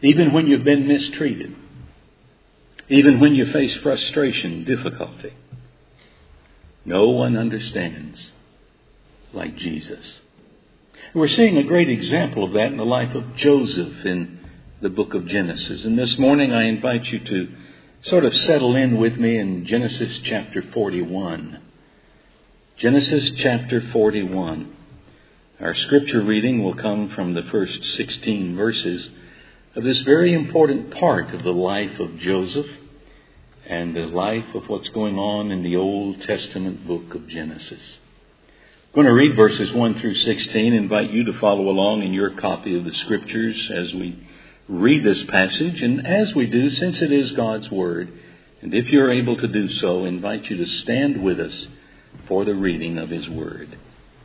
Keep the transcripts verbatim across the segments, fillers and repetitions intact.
even when you've been mistreated, even when you face frustration, difficulty. No one understands like Jesus. We're seeing a great example of that in the life of Joseph in the book of Genesis. And this morning I invite you to sort of settle in with me in Genesis chapter forty-one. Genesis chapter forty-one. Our scripture reading will come from the first sixteen verses of this very important part of the life of Joseph and the life of what's going on in the Old Testament book of Genesis. I'm going to read verses one through sixteen. Invite you to follow along in your copy of the scriptures as we read this passage. And as we do, since it is God's Word, and if you're able to do so, invite you to stand with us for the reading of His Word.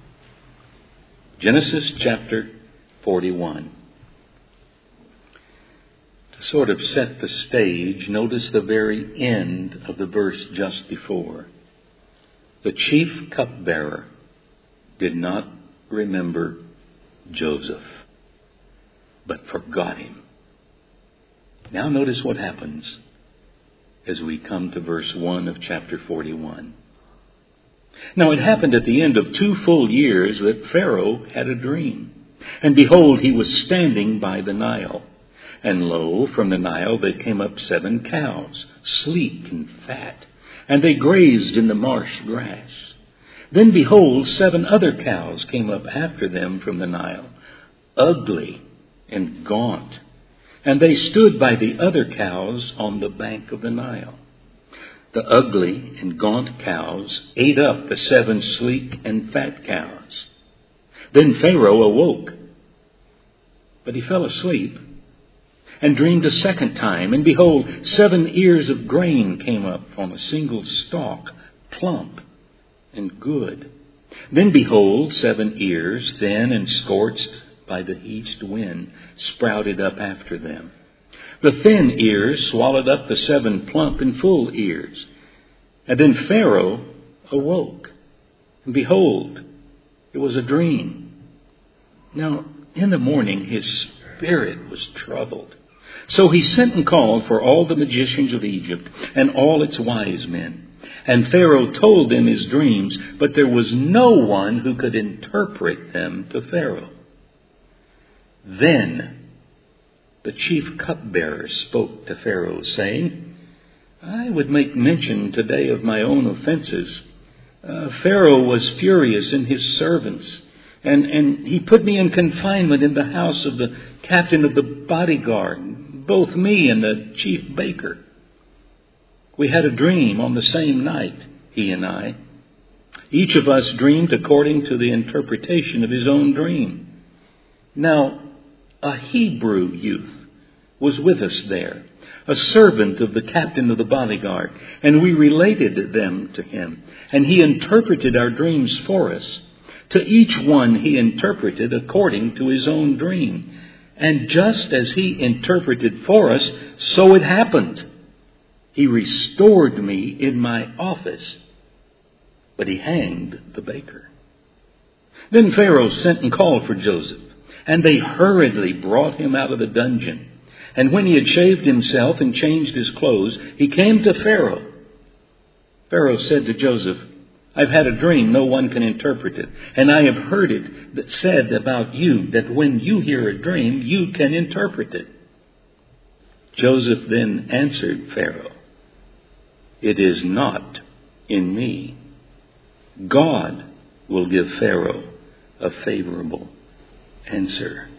Genesis chapter forty-one. To sort of set the stage, notice the very end of the verse just before. The chief cupbearer did not remember Joseph, but forgot him. Now notice what happens as we come to verse one of chapter forty-one. Now it happened at the end of two full years that Pharaoh had a dream. And behold, he was standing by the Nile. And lo, from the Nile there came up seven cows, sleek and fat, and they grazed in the marsh grass. Then behold, seven other cows came up after them from the Nile, ugly and gaunt. And they stood by the other cows on the bank of the Nile. The ugly and gaunt cows ate up the seven sleek and fat cows. Then Pharaoh awoke, but he fell asleep and dreamed a second time. And behold, seven ears of grain came up on a single stalk, plump and good. Then behold, seven ears, thin and scorched by the east wind, sprouted up after them. The thin ears swallowed up the seven plump and full ears. And then Pharaoh awoke. And behold, it was a dream. Now, in the morning, his spirit was troubled. So he sent and called for all the magicians of Egypt and all its wise men. And Pharaoh told them his dreams, but there was no one who could interpret them to Pharaoh. Then the chief cupbearer spoke to Pharaoh, saying, I would make mention today of my own offenses. Uh, Pharaoh was furious in his servants, and, and he put me in confinement in the house of the captain of the bodyguard, both me and the chief baker. We had a dream on the same night, he and I. Each of us dreamed according to the interpretation of his own dream. Now, a Hebrew youth was with us there, a servant of the captain of the bodyguard, and we related them to him, and he interpreted our dreams for us. To each one he interpreted according to his own dream. And just as he interpreted for us, so it happened. He restored me in my office, but he hanged the baker. Then Pharaoh sent and called for Joseph, and they hurriedly brought him out of the dungeon. And when he had shaved himself and changed his clothes, he came to Pharaoh. Pharaoh said to Joseph, I've had a dream, no one can interpret it. And I have heard it that said about you that when you hear a dream, you can interpret it. Joseph then answered Pharaoh, It is not in me. God will give Pharaoh a favorable answer.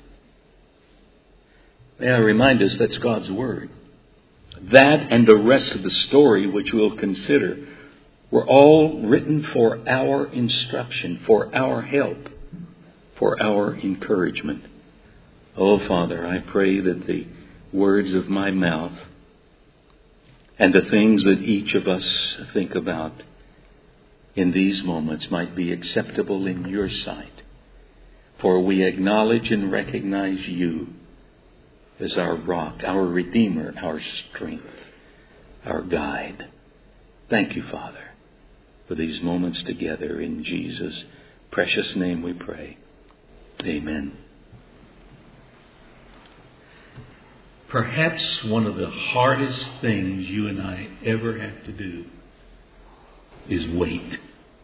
May I remind us that's God's Word. That and the rest of the story which we'll consider were all written for our instruction, for our help, for our encouragement. Oh, Father, I pray that the words of my mouth and the things that each of us think about in these moments might be acceptable in your sight. For we acknowledge and recognize you as our rock, our Redeemer, our strength, our guide. Thank you, Father, for these moments together. In Jesus' precious name we pray. Amen. Perhaps one of the hardest things you and I ever have to do is wait.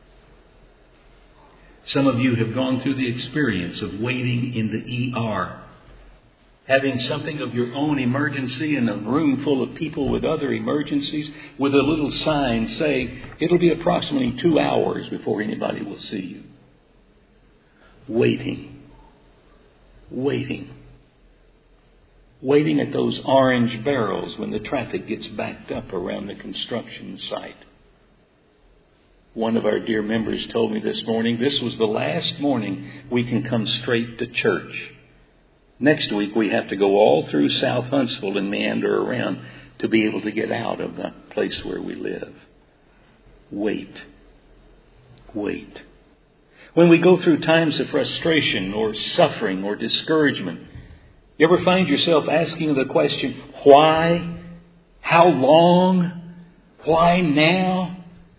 Some of you have gone through the experience of waiting in the E R, having something of your own emergency in a room full of people with other emergencies, with a little sign saying it'll be approximately two hours before anybody will see you. Waiting. Waiting. Waiting at those orange barrels when the traffic gets backed up around the construction site. One of our dear members told me this morning, this was the last morning we can come straight to church. Next week we have to go all through South Huntsville and meander around to be able to get out of the place where we live. Wait. Wait. When we go through times of frustration or suffering or discouragement, you ever find yourself asking the question, why? How long? Why now?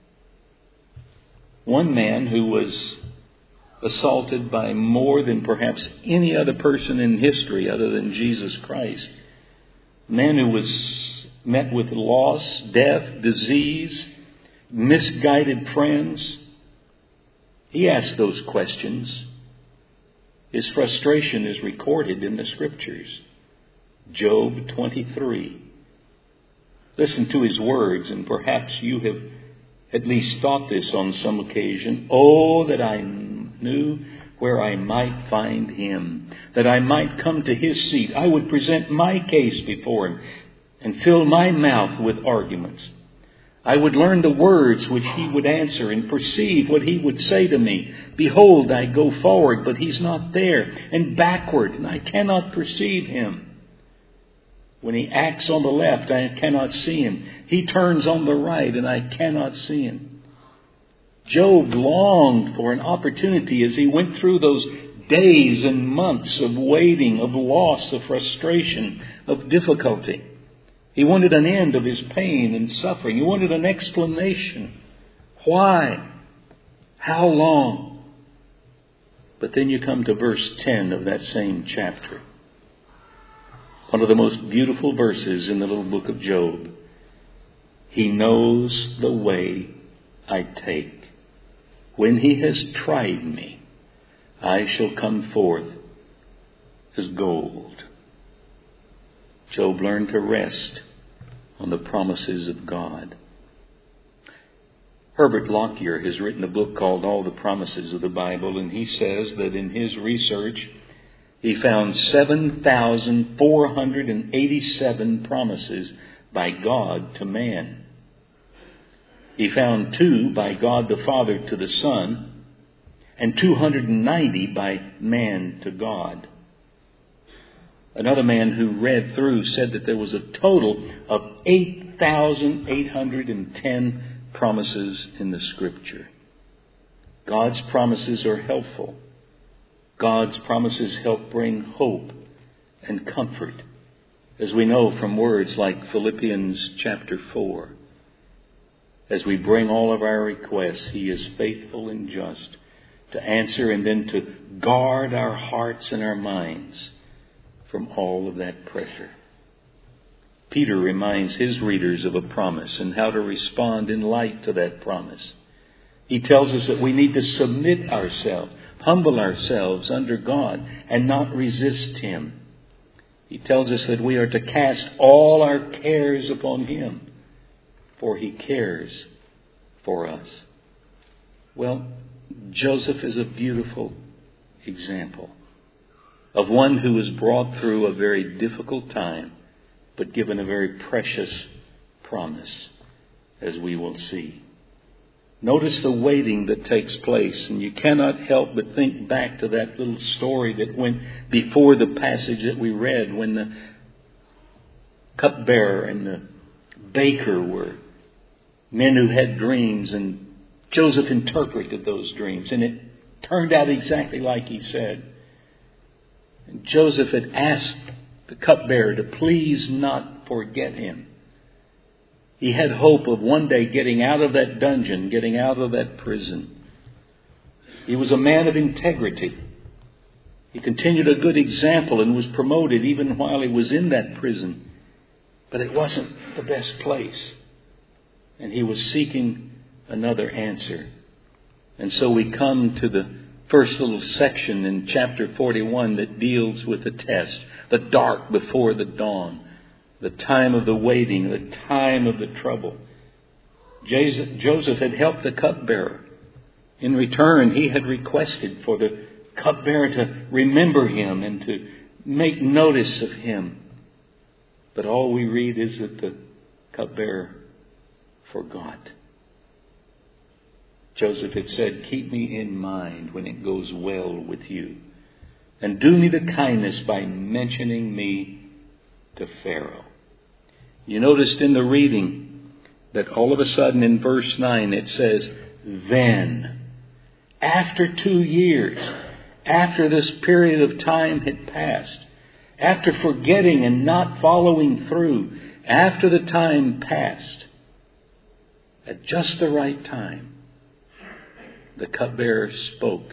One man who was assaulted by more than perhaps any other person in history other than Jesus Christ, a man who was met with loss, death, disease, misguided friends, he asked those questions. His frustration is recorded in the Scriptures. Job twenty-three. Listen to his words, and perhaps you have at least thought this on some occasion. Oh, that I knew where I might find him, that I might come to his seat. I would present my case before him and fill my mouth with arguments. I would learn the words which he would answer and perceive what he would say to me. Behold, I go forward, but he's not there, and backward, and I cannot perceive him. When he acts on the left, I cannot see him. He turns on the right, and I cannot see him. Job longed for an opportunity as he went through those days and months of waiting, of loss, of frustration, of difficulty. He wanted an end of his pain and suffering. He wanted an explanation. Why? How long? But then you come to verse ten of that same chapter. One of the most beautiful verses in the little book of Job. He knows the way I take. When he has tried me, I shall come forth as gold. Job learned to rest on the promises of God. Herbert Lockyer has written a book called All the Promises of the Bible, and he says that in his research he found seven thousand four hundred eighty-seven promises by God to man. He found two by God the Father to the Son, and two hundred ninety by man to God. Another man who read through said that there was a total of eight thousand eight hundred ten promises in the Scripture. God's promises are helpful. God's promises help bring hope and comfort, as we know from words like Philippians chapter four. As we bring all of our requests, He is faithful and just to answer and then to guard our hearts and our minds from all of that pressure. Peter reminds his readers of a promise and how to respond in light to that promise. He tells us that we need to submit ourselves, humble ourselves under God and not resist Him. He tells us that we are to cast all our cares upon Him, for He cares for us. Well, Joseph is a beautiful example of one who was brought through a very difficult time, but given a very precious promise, as we will see. Notice the waiting that takes place, and you cannot help but think back to that little story that went before the passage that we read, when the cupbearer and the baker were men who had dreams, and Joseph interpreted those dreams, and it turned out exactly like he said. And Joseph had asked the cupbearer to please not forget him. He had hope of one day getting out of that dungeon, getting out of that prison. He was a man of integrity. He continued a good example and was promoted even while he was in that prison. But it wasn't the best place. And he was seeking another answer. And so we come to the first little section in chapter forty-one that deals with the test. The dark before the dawn. The time of the waiting. The time of the trouble. Joseph had helped the cupbearer. In return, he had requested for the cupbearer to remember him and to make notice of him. But all we read is that the cupbearer forgot. Joseph had said, keep me in mind when it goes well with you. And do me the kindness by mentioning me to Pharaoh. You noticed in the reading that all of a sudden in verse nine it says, then, after two years, after this period of time had passed, after forgetting and not following through, after the time passed, at just the right time, the cupbearer spoke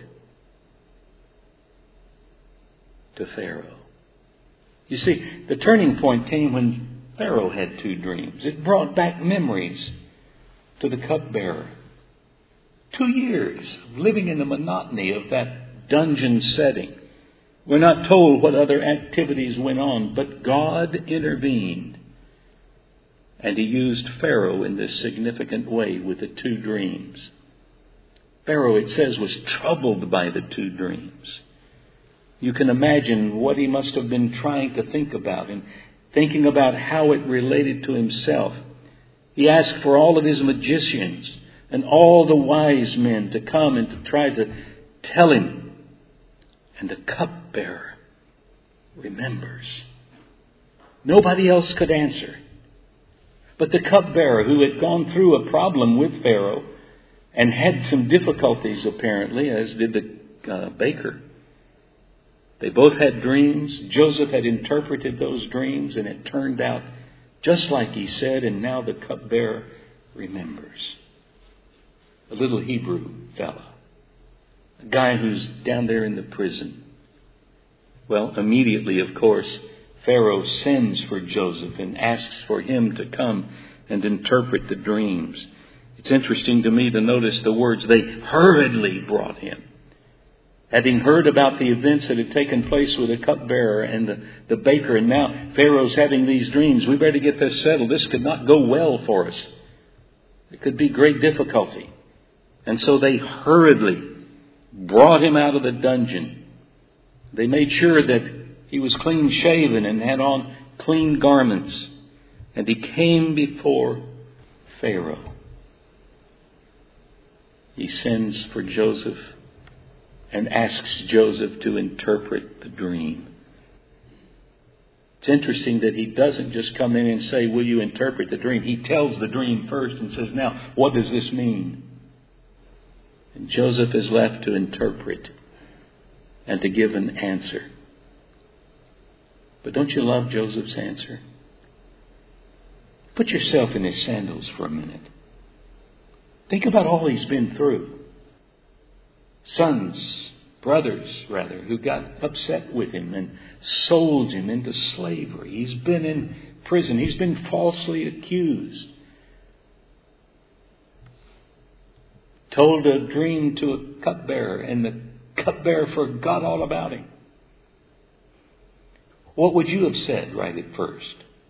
to Pharaoh. You see, the turning point came when Pharaoh had two dreams. It brought back memories to the cupbearer. Two years of living in the monotony of that dungeon setting. We're not told what other activities went on, but God intervened. And He used Pharaoh in this significant way with the two dreams. Pharaoh, it says, was troubled by the two dreams. You can imagine what he must have been trying to think about and thinking about how it related to himself. He asked for all of his magicians and all the wise men to come and to try to tell him. And the cupbearer remembers. Nobody else could answer. But the cupbearer, who had gone through a problem with Pharaoh and had some difficulties apparently, as did the uh, baker. They both had dreams. Joseph had interpreted those dreams, and it turned out just like he said, and now the cupbearer remembers. A little Hebrew fella. A guy who's down there in the prison. Well, immediately, of course, Pharaoh sends for Joseph and asks for him to come and interpret the dreams. It's interesting to me to notice the words, they hurriedly brought him. Having heard about the events that had taken place with the cupbearer and the, the baker, and now Pharaoh's having these dreams, we better get this settled. This could not go well for us. It could be great difficulty. And so they hurriedly brought him out of the dungeon. They made sure that he was clean shaven and had on clean garments. And he came before Pharaoh. He sends for Joseph and asks Joseph to interpret the dream. It's interesting that he doesn't just come in and say, will you interpret the dream? He tells the dream first and says, now, what does this mean? And Joseph is left to interpret and to give an answer. But don't you love Joseph's answer? Put yourself in his sandals for a minute. Think about all he's been through. Sons, brothers rather, who got upset with him and sold him into slavery. He's been in prison. He's been falsely accused. Told a dream to a cupbearer, and the cupbearer forgot all about him. What would you have said right at first?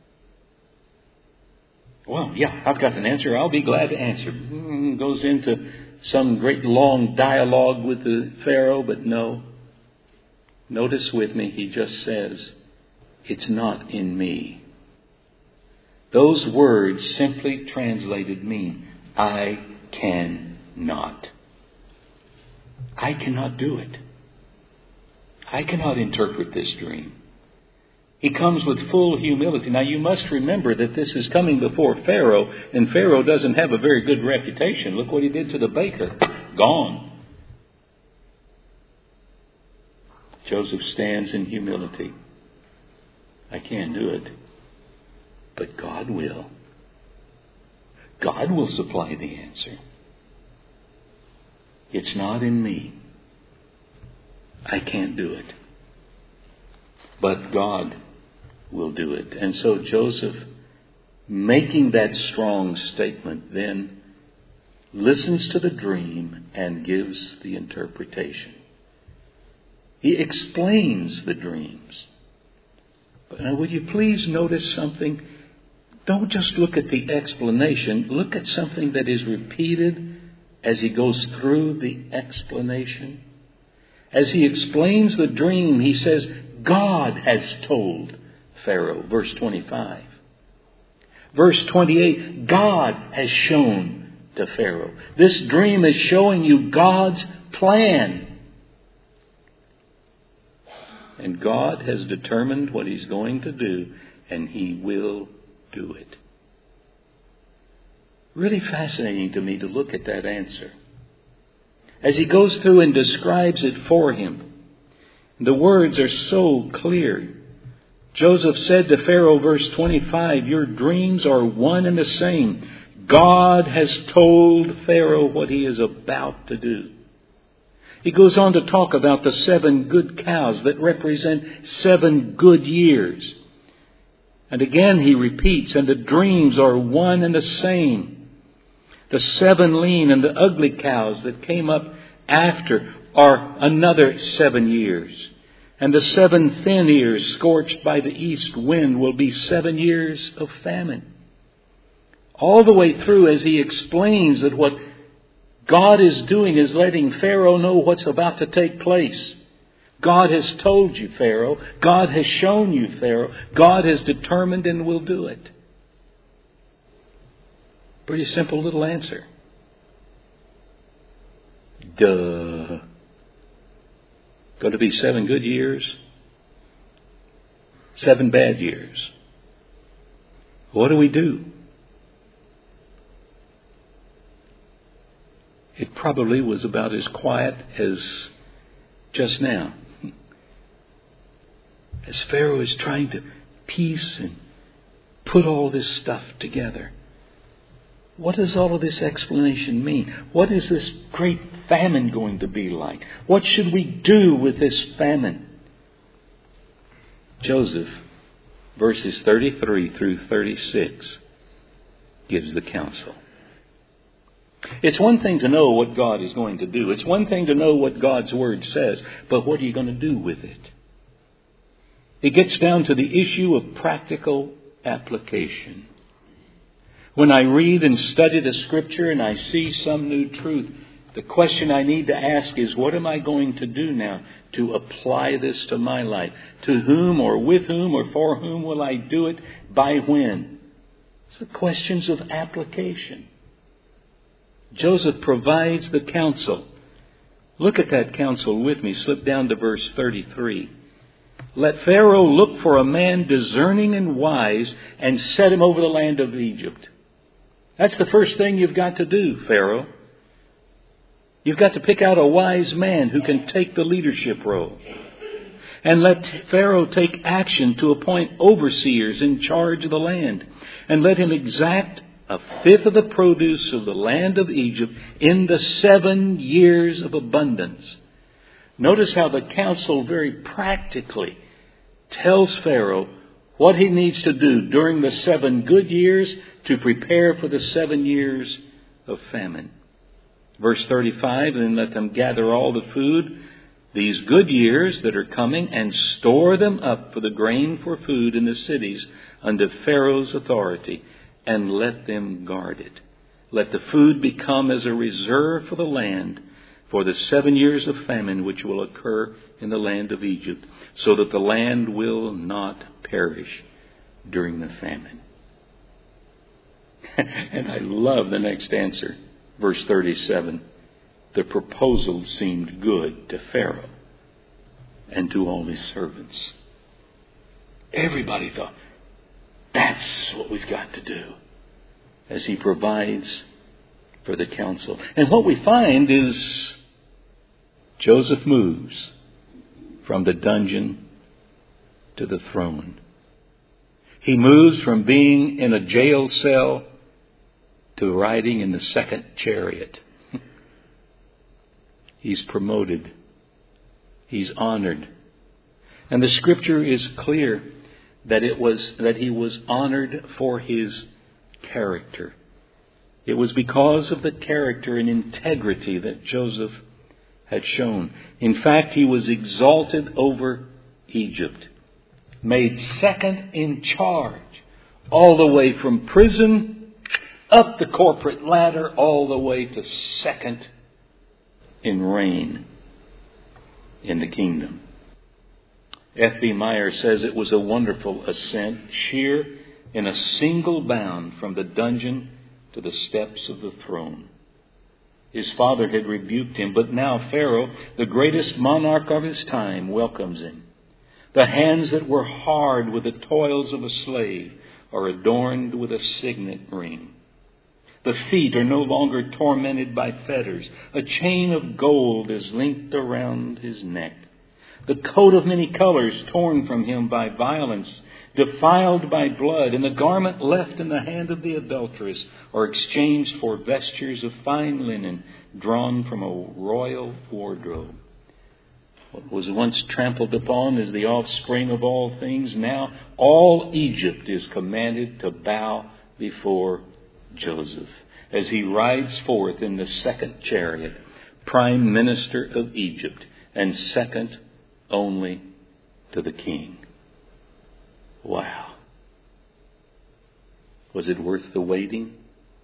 Well, yeah, I've got an answer. I'll be glad to answer. Mm, goes into some great long dialogue with the Pharaoh, but no. Notice with me, he just says, it's not in me. Those words simply translated mean, I cannot. I cannot do it. I cannot interpret this dream. He comes with full humility. Now you must remember that this is coming before Pharaoh, and Pharaoh doesn't have a very good reputation. Look what he did to the baker. Gone. Joseph stands in humility. I can't do it, but God will. God will supply the answer. It's not in me. I can't do it. but God will do it. And so Joseph, making that strong statement, then listens to the dream and gives the interpretation. He explains the dreams. But now, would you please notice something? Don't just look at the explanation. Look at something that is repeated as he goes through the explanation. As he explains the dream, he says, God has told Pharaoh. Verse twenty-five. Verse twenty-eight, God has shown to Pharaoh. This dream is showing you God's plan. And God has determined what He's going to do, and He will do it. Really fascinating to me to look at that answer. As he goes through and describes it for him, the words are so clear. Joseph said to Pharaoh, verse twenty-five, your dreams are one and the same. God has told Pharaoh what he is about to do. He goes on to talk about the seven good cows that represent seven good years. And again he repeats, and the dreams are one and the same. The seven lean and the ugly cows that came up after are another seven years. And the seven thin ears scorched by the east wind will be seven years of famine. All the way through, as he explains that what God is doing is letting Pharaoh know what's about to take place. God has told you, Pharaoh. God has shown you, Pharaoh. God has determined and will do it. Pretty simple little answer. Duh. Going to be seven good years, seven bad years. What do we do? It probably was about as quiet as just now. As Pharaoh is trying to piece and put all this stuff together. What does all of this explanation mean? What is this great famine going to be like? What should we do with this famine? Joseph, verses thirty-three through thirty-six, gives the counsel. It's one thing to know what God is going to do. It's one thing to know what God's Word says. But what are you going to do with it? It gets down to the issue of practical application. When I read and study the Scripture and I see some new truth, the question I need to ask is, what am I going to do now to apply this to my life? To whom or with whom or for whom will I do it? By when? It's the questions of application. Joseph provides the counsel. Look at that counsel with me. Slip down to verse thirty-three. Let Pharaoh look for a man discerning and wise and set him over the land of Egypt. That's the first thing you've got to do, Pharaoh. You've got to pick out a wise man who can take the leadership role. And let Pharaoh take action to appoint overseers in charge of the land. And let him exact a fifth of the produce of the land of Egypt in the seven years of abundance. Notice how the counsel very practically tells Pharaoh what he needs to do during the seven good years to prepare for the seven years of famine. Verse thirty-five, and let them gather all the food, these good years that are coming, and store them up for the grain for food in the cities under Pharaoh's authority, and let them guard it. Let the food become as a reserve for the land for the seven years of famine which will occur in the land of Egypt, so that the land will not perish during the famine. And I love the next answer. Verse thirty-seven. The proposal seemed good to Pharaoh and to all his servants. Everybody thought, that's what we've got to do, as he provides for the counsel. And what we find is Joseph moves from the dungeon to the throne. He moves from being in a jail cell to riding in the second chariot. He's promoted. He's honored. And the Scripture is clear that it was that he was honored for his character. It was because of the character and integrity that Joseph had shown. In fact, he was exalted over Egypt, made second in charge, all the way from prison up the corporate ladder, all the way to second in reign in the kingdom. F B Meyer says it was a wonderful ascent, sheer in a single bound from the dungeon to the steps of the throne. His father had rebuked him, but now Pharaoh, the greatest monarch of his time, welcomes him. The hands that were hard with the toils of a slave are adorned with a signet ring. The feet are no longer tormented by fetters. A chain of gold is linked around his neck. The coat of many colors torn from him by violence, defiled by blood, and the garment left in the hand of the adulteress are exchanged for vestures of fine linen drawn from a royal wardrobe. What was once trampled upon as the offspring of all things, now all Egypt is commanded to bow before Joseph as he rides forth in the second chariot, prime minister of Egypt, and second only to the king. Wow. Was it worth the waiting?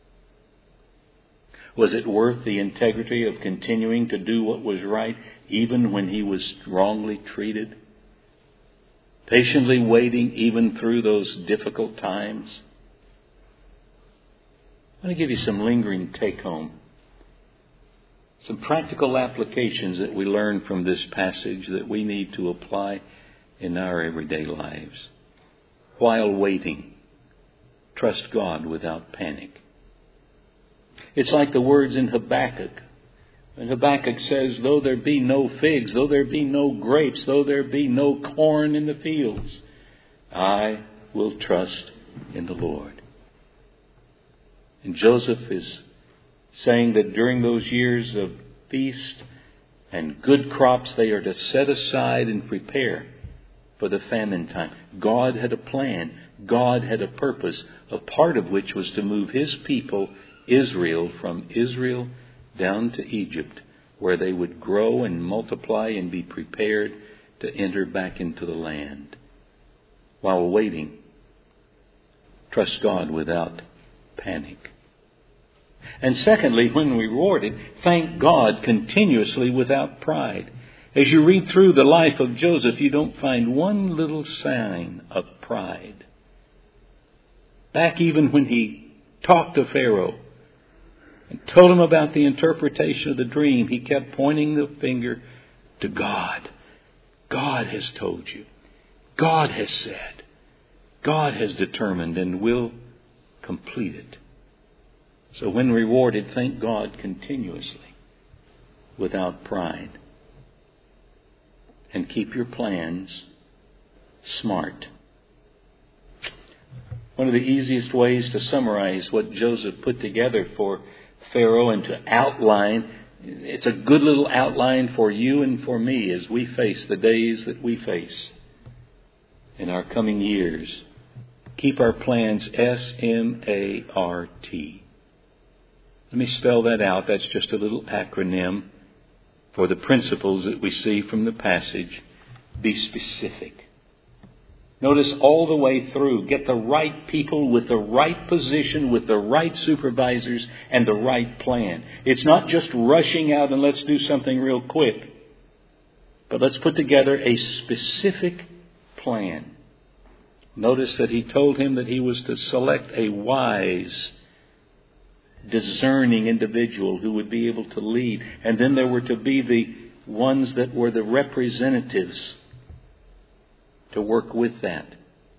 Was it worth the integrity of continuing to do what was right even when he was wrongly treated? Patiently waiting even through those difficult times? I'm going to give you some lingering take-home. Some practical applications that we learn from this passage that we need to apply in our everyday lives. While waiting, trust God without panic. It's like the words in Habakkuk. And Habakkuk says, though there be no figs, though there be no grapes, though there be no corn in the fields, I will trust in the Lord. And Joseph is saying that during those years of feast and good crops, they are to set aside and prepare for the famine time. God had a plan. God had a purpose, a part of which was to move his people, Israel, from Israel down to Egypt, where they would grow and multiply and be prepared to enter back into the land. While waiting, trust God without panic. And secondly, when rewarded, thank God continuously without pride. As you read through the life of Joseph, you don't find one little sign of pride. Back even when he talked to Pharaoh and told him about the interpretation of the dream, he kept pointing the finger to God. God has told you. God has said. God has determined and will complete it. So when rewarded, thank God continuously without pride. And keep your plans smart. One of the easiest ways to summarize what Joseph put together for Pharaoh and to outline, it's a good little outline for you and for me as we face the days that we face in our coming years. Keep our plans S M A R T. Let me spell that out. That's just a little acronym for the principles that we see from the passage. Be specific. Notice all the way through, get the right people with the right position, with the right supervisors, and the right plan. It's not just rushing out and let's do something real quick. But let's put together a specific plan. Notice that he told him that he was to select a wise, discerning individual who would be able to lead. And then there were to be the ones that were the representatives to work with that.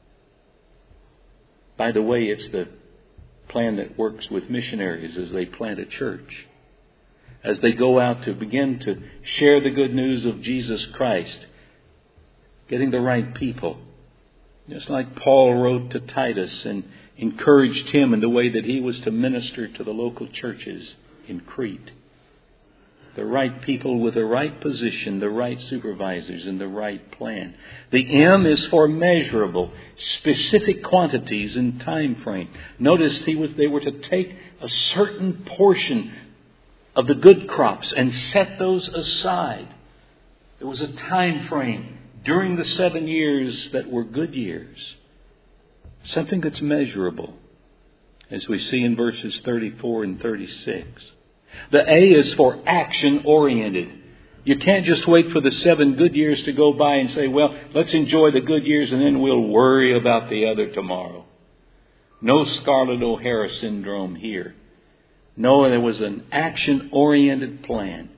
By the way, it's the plan that works with missionaries as they plant a church. As they go out to begin to share the good news of Jesus Christ. Getting the right people. Just like Paul wrote to Titus and encouraged him in the way that he was to minister to the local churches in Crete. The right people with the right position, the right supervisors, and the right plan. The M is for measurable, specific quantities and time frame. Notice he was, they were to take a certain portion of the good crops and set those aside. There was a time frame during the seven years that were good years. Something that's measurable, as we see in verses thirty-four and thirty-six. The A is for action-oriented. You can't just wait for the seven good years to go by and say, well, let's enjoy the good years and then we'll worry about the other tomorrow. No Scarlett O'Hara syndrome here. No, there was an action-oriented plan.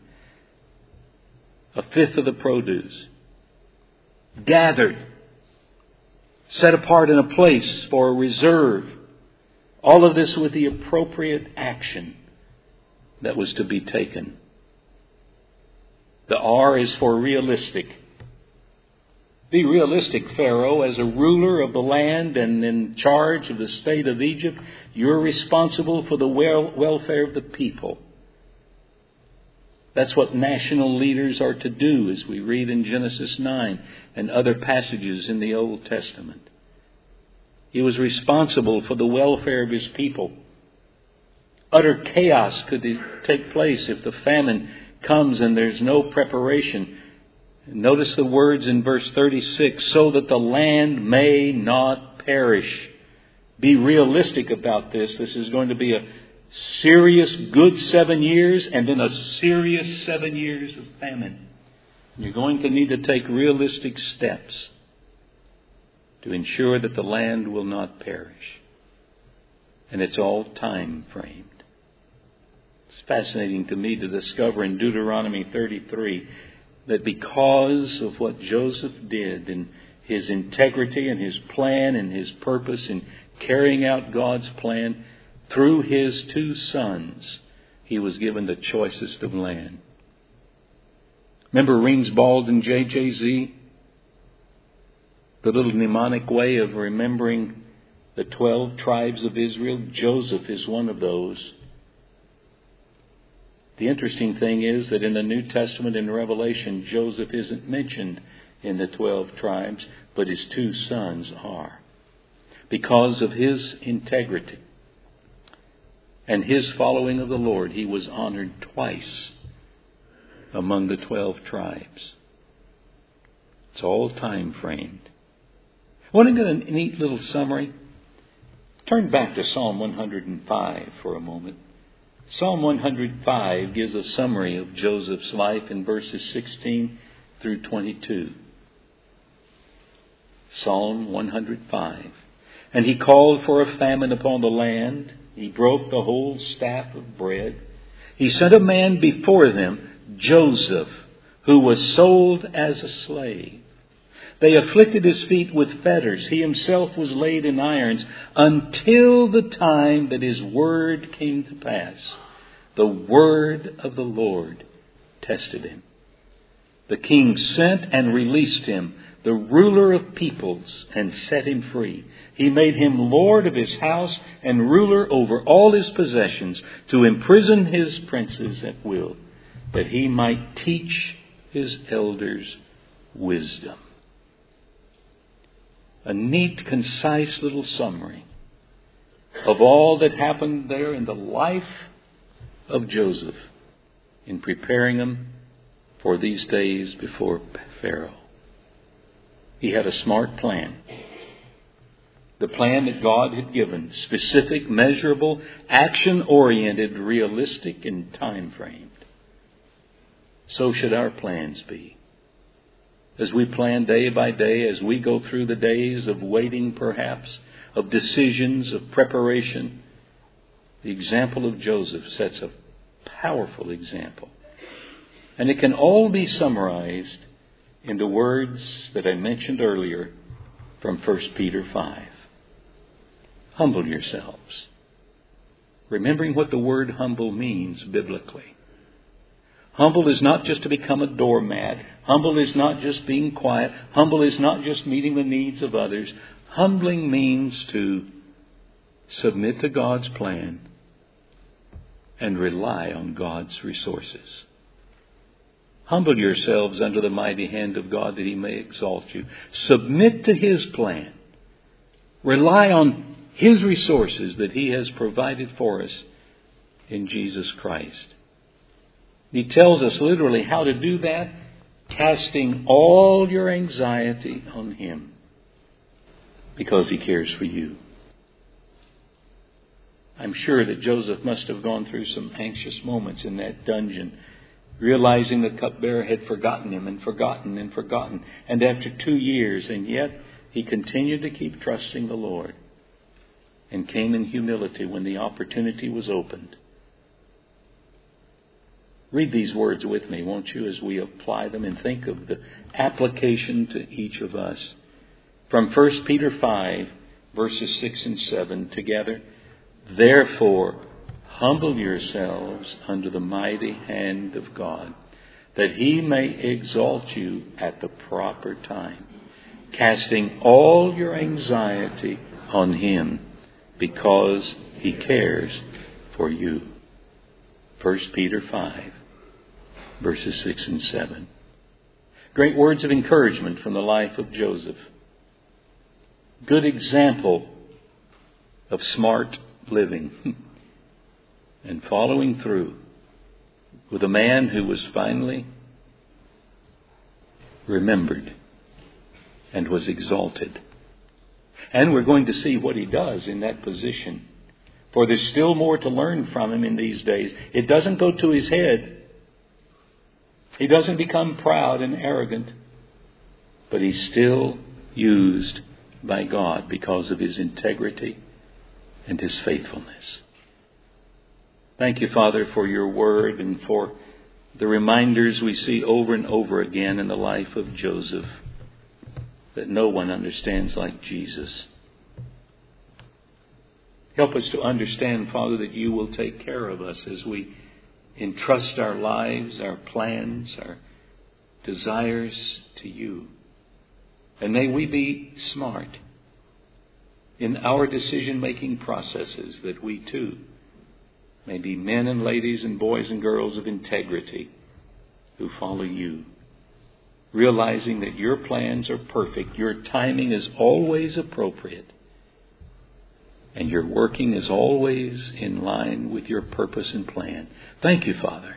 A fifth of the produce. Gathered. Set apart in a place for a reserve. All of this with the appropriate action that was to be taken. The R is for realistic. Be realistic, Pharaoh. As a ruler of the land and in charge of the state of Egypt, you're responsible for the wel- welfare of the people. That's what national leaders are to do, as we read in Genesis nine and other passages in the Old Testament. He was responsible for the welfare of his people. Utter chaos could take place if the famine comes and there's no preparation. Notice the words in verse thirty-six, so that the land may not perish. Be realistic about this. This is going to be a serious, good seven years and then a serious seven years of famine. You're going to need to take realistic steps to ensure that the land will not perish. And it's all time framed. It's fascinating to me to discover in Deuteronomy thirty-three that because of what Joseph did and his integrity and his plan and his purpose in carrying out God's plan through his two sons, he was given the choicest of land. Remember Ringsbald and J J Z? The little mnemonic way of remembering the twelve tribes of Israel. Joseph is one of those. The interesting thing is that in the New Testament in Revelation, Joseph isn't mentioned in the twelve tribes, but his two sons are. Because of his integrity and his following of the Lord, he was honored twice among the twelve tribes. It's all time framed. I want to get a neat little summary. Turn back to Psalm one hundred five for a moment. Psalm one hundred five gives a summary of Joseph's life in verses sixteen through twenty-two. Psalm one hundred five. And he called for a famine upon the land. He broke the whole staff of bread. He sent a man before them, Joseph, who was sold as a slave. They afflicted his feet with fetters. He himself was laid in irons until the time that his word came to pass. The word of the Lord tested him. The king sent and released him, the ruler of peoples, and set him free. He made him lord of his house and ruler over all his possessions, to imprison his princes at will, that he might teach his elders wisdom. A neat, concise little summary of all that happened there in the life of Joseph in preparing him for these days before Pharaoh. He had a smart plan. The plan that God had given, specific, measurable, action-oriented, realistic, and time-framed. So should our plans be. As we plan day by day, as we go through the days of waiting perhaps, of decisions, of preparation, the example of Joseph sets a powerful example. And it can all be summarized in the words that I mentioned earlier from First Peter five. Humble yourselves. Remembering what the word humble means biblically. Humble is not just to become a doormat. Humble is not just being quiet. Humble is not just meeting the needs of others. Humbling means to submit to God's plan and rely on God's resources. Humble yourselves under the mighty hand of God that He may exalt you. Submit to His plan. Rely on His resources that He has provided for us in Jesus Christ. He tells us literally how to do that, casting all your anxiety on Him because He cares for you. I'm sure that Joseph must have gone through some anxious moments in that dungeon, realizing the cupbearer had forgotten him and forgotten and forgotten. And after two years, and yet he continued to keep trusting the Lord and came in humility when the opportunity was opened. Read these words with me, won't you, as we apply them and think of the application to each of us. From First Peter five, verses six and seven together. Therefore, humble yourselves under the mighty hand of God, that He may exalt you at the proper time, casting all your anxiety on Him, because He cares for you. First Peter five, verses six and seven. Great words of encouragement from the life of Joseph. Good example of smart living and following through with a man who was finally remembered and was exalted. And we're going to see what he does in that position. For there's still more to learn from him in these days. It doesn't go to his head. He doesn't become proud and arrogant. But he's still used by God because of his integrity and his faithfulness. Thank you, Father, for your word and for the reminders we see over and over again in the life of Joseph that no one understands like Jesus. Help us to understand, Father, that you will take care of us as we entrust our lives, our plans, our desires to you. And may we be smart in our decision-making processes, that we too may be men and ladies and boys and girls of integrity who follow you, realizing that your plans are perfect, your timing is always appropriate, and your working is always in line with your purpose and plan. Thank you, Father.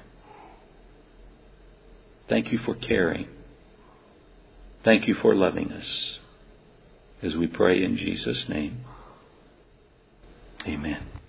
Thank you for caring. Thank you for loving us. As we pray in Jesus' name, amen.